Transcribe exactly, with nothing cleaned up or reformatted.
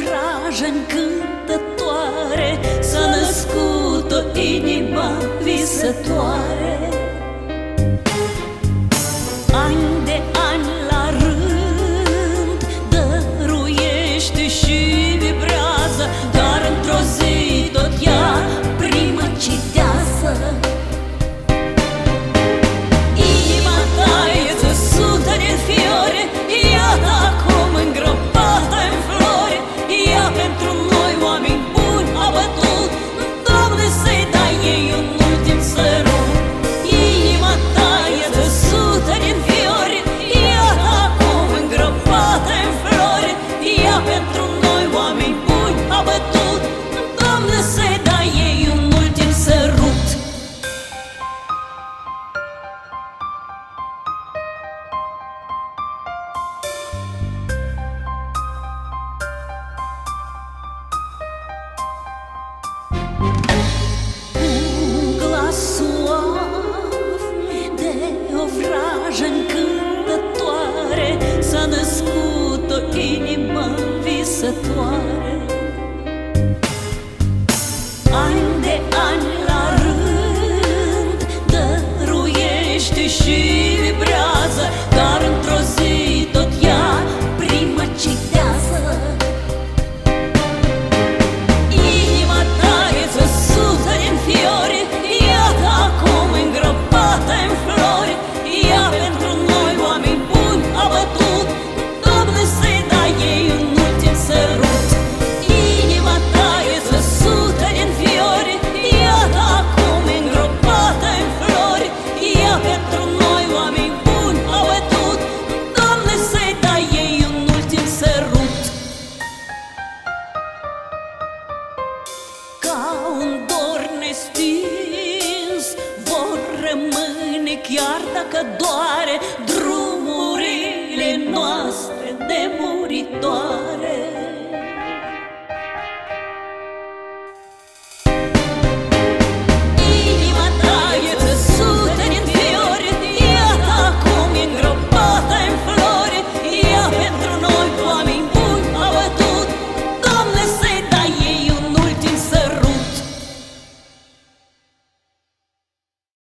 vrajă încântătoare s-a născut o inima visătoare. Ani de ani la rând dăruiește și vibrează, dar într-o zi tot ea primăcitează. Inima ta e țesută din fiore, iată acum îngropată în flori. Ea pentru noi oameni buni a bătut, Doamne, să-i dai ei un ultim sărut. Inima ta e țesută din fiore, iată acum îngropată în flori. Ea pentru noi oameni buni a bătut, Doamne, să-i dai ei un ultim sărut. Un glas suav de o vrajă încântătoare s-a născut o inimă visătoare. Ani de ani la rând dăruiește și vibrează, dar într-o zi tot ea primăcitează. Inima ta e țesută din fiori, iată acum îngropată în flori. Ea pentru noi oameni buni a bătut, Doamne, să-i dai ei un ultim sărut. Inima ta e țesută din fiori, iată acum îngropată în flori. Ea pentru noi oameni buni a bătut, Doamne, să-i dai ei un ultim sărut. Ca un dor nestins vor rămâne, chiar dacă doare, drumurile noastre nemuritoare.